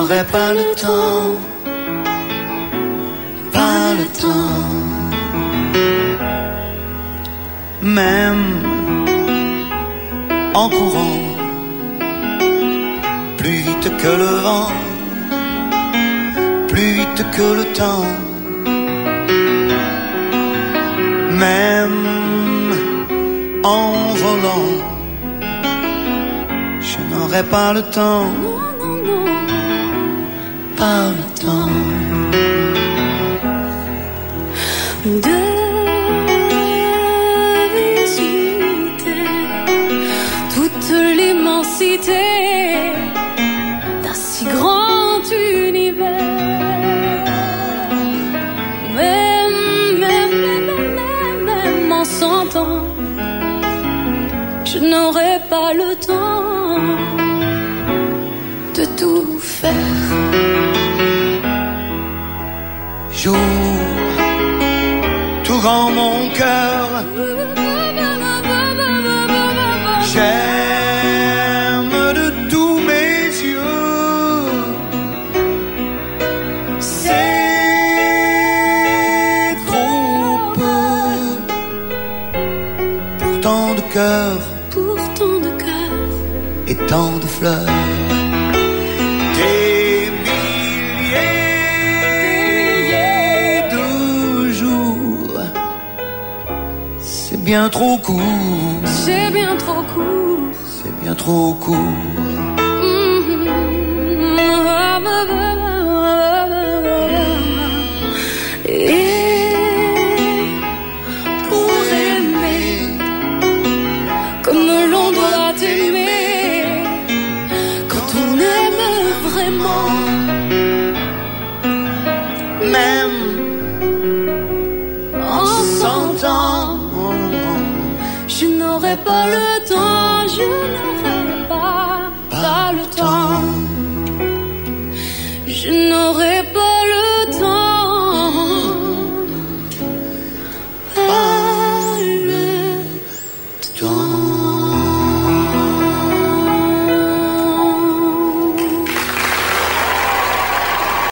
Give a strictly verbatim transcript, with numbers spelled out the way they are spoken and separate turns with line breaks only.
n'aurai pas le temps, pas le temps. Même en courant plus vite que le vent, plus vite que le temps. Même en volant, je n'aurai pas le temps,
Non, non, non.
pas le temps.
De visiter toute l'immensité d'un si grand univers. Même, même, même, même, même en cent ans, je n'aurai pas le temps de tout faire.
Jour, tout grand mon cœur, j'aime de tous mes yeux. C'est trop peu pour tant de cœurs
Pour tant de cœurs,
et tant de fleurs. Des milliers de jours, c'est bien trop court,
c'est bien trop court.
c'est bien trop court.
Et pour aimer comme l'on doit aimer, quand on aime vraiment,
Même
en
cent ans,
je n'aurai pas le temps.